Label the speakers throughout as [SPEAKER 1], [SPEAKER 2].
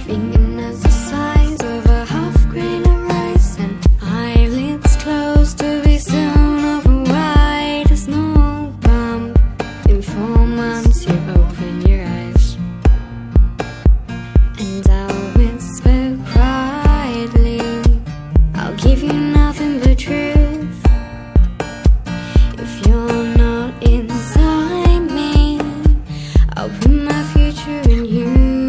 [SPEAKER 1] fingernails the size of a half grain of rice, and eyelids closed to be soon open wide. A snow bump. In 4 months you open your eyes, and I'll whisper quietly, I'll give you nothing but truth. If you're not inside me, I'll put my future in you.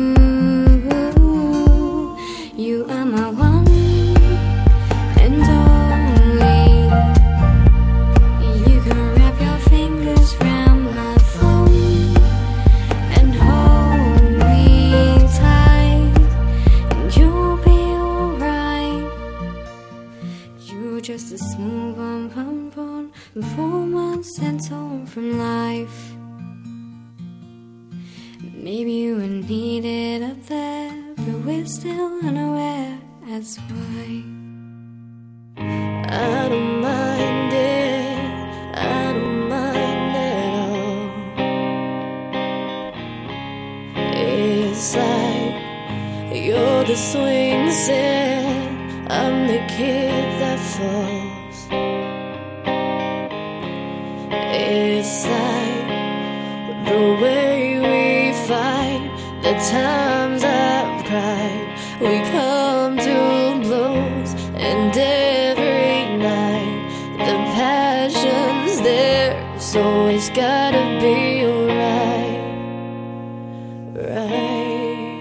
[SPEAKER 1] You are my one and only. You can wrap your fingers round my phone and hold me tight, and you'll be alright. You're just a small bump on 4 months sent home from life. Maybe you were needed up there, but we're still unaware as why.
[SPEAKER 2] I don't mind it, I don't mind at all. It's like you're the swing set, I'm the kid that falls. It's like the way we fight, the times I've cried, we come to blows, and every night the passion's there, so it's gotta be alright, right?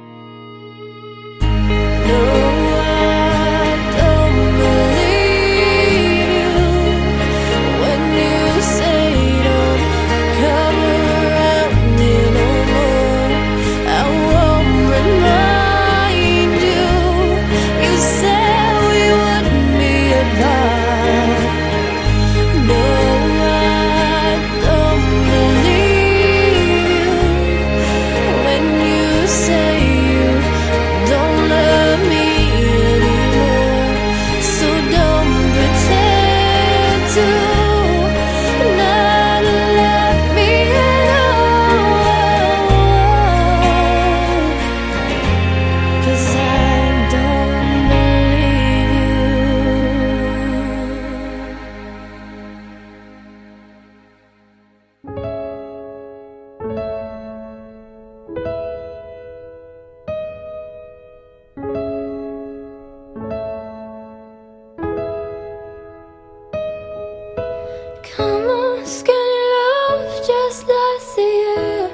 [SPEAKER 2] No, I don't believe you when you say don't come around here no more. I won't remind you. You said we wouldn't be apart. No, I don't believe you when you say you don't love me anymore. So don't pretend to not love me at all, 'cause I don't believe Come on, skinny love, just last year.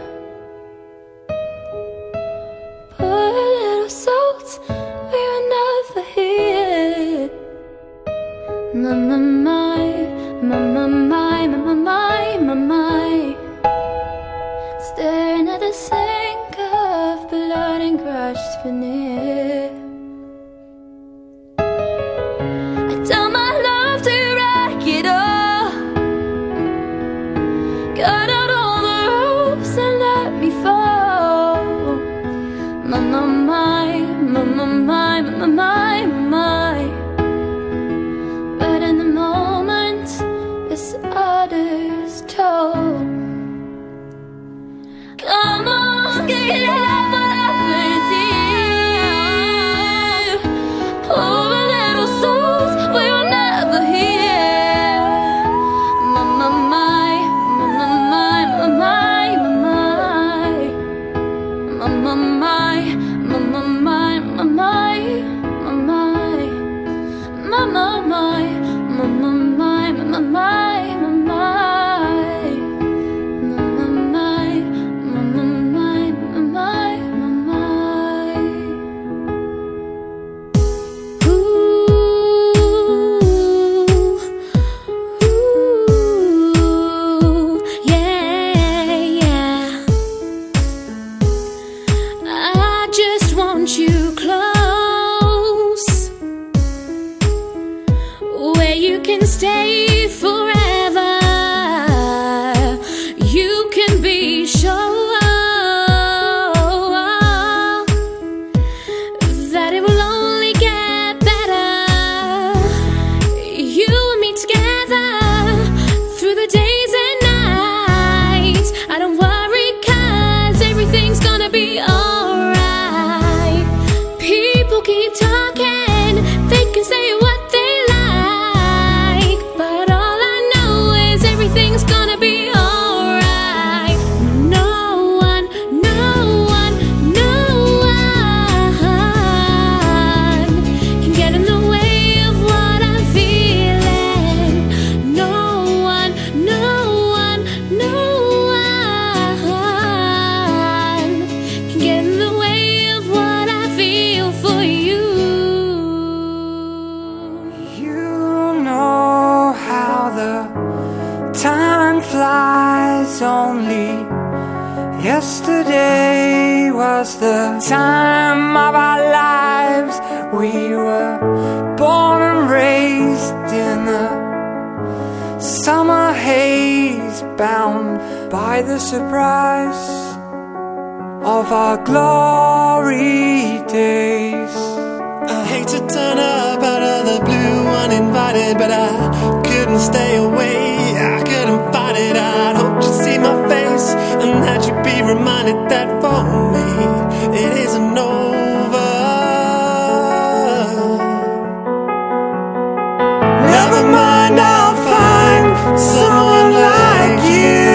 [SPEAKER 2] Put a little salt, we were never here. My, my, my, my, my, my, my, my, my, my. Staring at the sink of blood and crushed veneer. I tell my love to wreck it all. Cut out all the ropes and let me fall. My, my, my, my, my, my, my, my, my. But in the moment, this other's told. Come on, get it out, what happens here? Poor little souls, we were never here. My, my, my, my, my, my, my, my, my, my, my, my, my, my, my, my, my, my.
[SPEAKER 3] time of our lives. We were born and raised in the summer haze, bound by the surprise of our glory days.
[SPEAKER 4] I hate to turn up out of the blue uninvited, but I couldn't stay away, I couldn't fight it. I'd hoped you'd see my face and that you'd be reminded that for me it isn't over. Never mind, I'll find someone like you.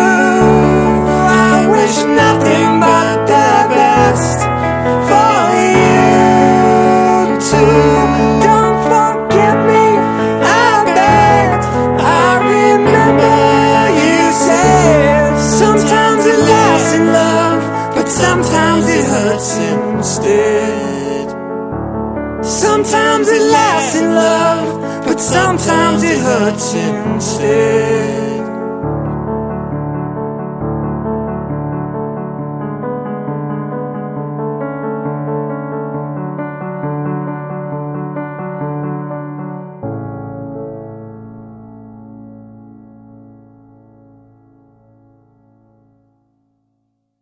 [SPEAKER 4] I wish nothing but the best for you too.
[SPEAKER 3] Don't forget me, I beg. I remember you said sometimes it lasts in love, but sometimes it hurts instead. Sometimes it lasts in love, but sometimes it hurts instead.